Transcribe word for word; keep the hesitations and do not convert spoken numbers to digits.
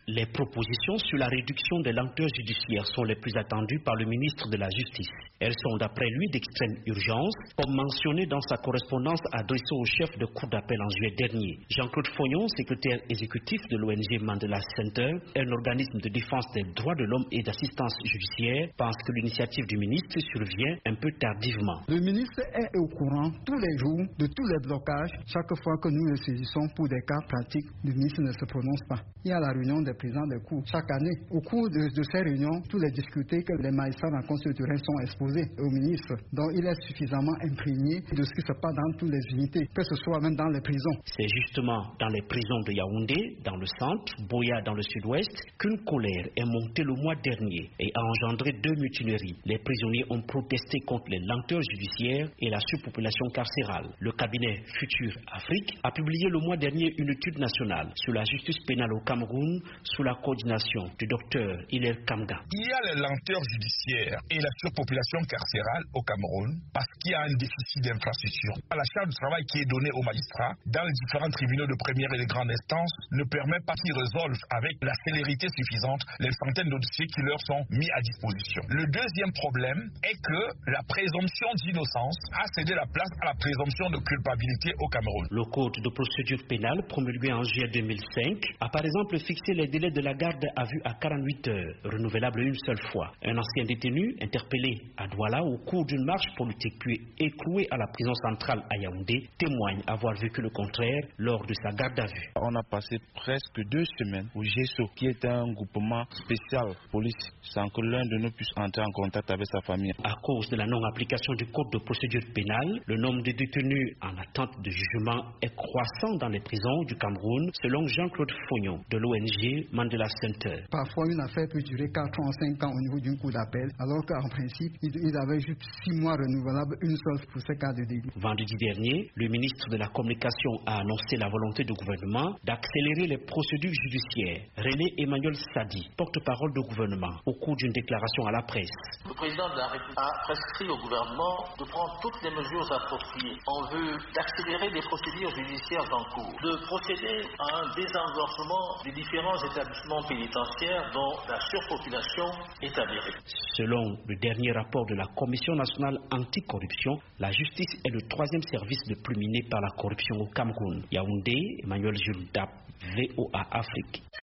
Les propositions sur la réduction des lenteurs judiciaires sont les plus attendues par le ministre de la Justice. Elles sont d'après lui d'extrême urgence, comme mentionné dans sa correspondance adressée au chef de cour d'appel en juillet dernier. Jean-Claude Fognon, secrétaire exécutif de l'O N G Mandela Center, un organisme de défense des droits de l'homme et d'assistance judiciaire, pense que l'initiative du ministre survient un peu tardivement. Le ministre est au courant tous les jours de tous les blocages. Chaque fois que nous le saisissons pour des cas pratiques, le ministre ne se prononce pas. Il y a la réunion des présidents des cours chaque année. Au cours de, de ces réunions, tous les discutés que les magistrats rencontrent sur le terrain sont exposés au ministre. Donc il est suffisamment imprégné de ce qui se passe dans toutes les unités, que ce soit même dans les prisons. C'est justement dans les prisons de Yaoundé, dans le centre, Boya dans le sud-ouest, qu'une colère est montée le mois dernier et a engendré deux mutineries. Les prisonniers ont protesté contre les lenteurs judiciaires et la surpopulation carcérale. Le cabinet Futur Afrique a publié le mois dernier une étude nationale sur la justice pénale au Cameroun sous la coordination du docteur Hilaire Kamga. Il y a les lenteurs judiciaires et la surpopulation carcérale au Cameroun parce qu'il y a un déficit d'infrastructure. La charge de travail qui est donnée aux magistrats dans les différents tribunaux de première et de grande instance ne permet pas qu'ils résolvent avec la célérité suffisante les centaines de dossiers qui leur sont mis à disposition. Le deuxième problème est que la présomption d'innocence a cédé la place à la présomption de culpabilité au Cameroun. Le code de procédure pénale promulgué en juillet deux mille cinq a par exemple fixé les délais de la garde à vue à quarante-huit heures, renouvelable une seule fois. Un ancien détenu interpellé à Douala au cours d'une marche politique puis écroué à la prison centrale à Yaoundé témoigne avoir vécu le contraire lors de sa garde à vue. On a passé presque deux semaines au G E S O, qui est un groupement spécial police, sans que l'un de nous puisse entrer en contact avec sa famille. À cause de la non-application du code de procédure pénale, le nombre de détenus en attente de jugement est croissant dans les prisons du Cameroun, selon Jean-Claude Fognon de l'O N G Mandela Center. Parfois, une affaire peut durer quatre ans, cinq ans au niveau d'une cour d'appel, alors qu'en principe, ils avaient juste six mois renouvelables, une seule pour ces cas de délit. Vendredi dernier, le ministre de la Communication a annoncé la volonté du gouvernement d'accélérer les procédures judiciaires. René Emmanuel Sadi, porte-parole du gouvernement, au cours d'une déclaration à la presse. Le président de la République a prescrit au gouvernement de prendre toutes les mesures appropriées en vue d'accélérer les procédures judiciaires en cours, de procéder à un désengorgement des différents établissements pénitentiaires dont la surpopulation est avérée. Selon le dernier rapport de la Commission nationale anticorruption, la justice est le troisième service le plus miné par la corruption au Cameroun. Yaoundé, Emmanuel Jules Dap, V O A Afrique.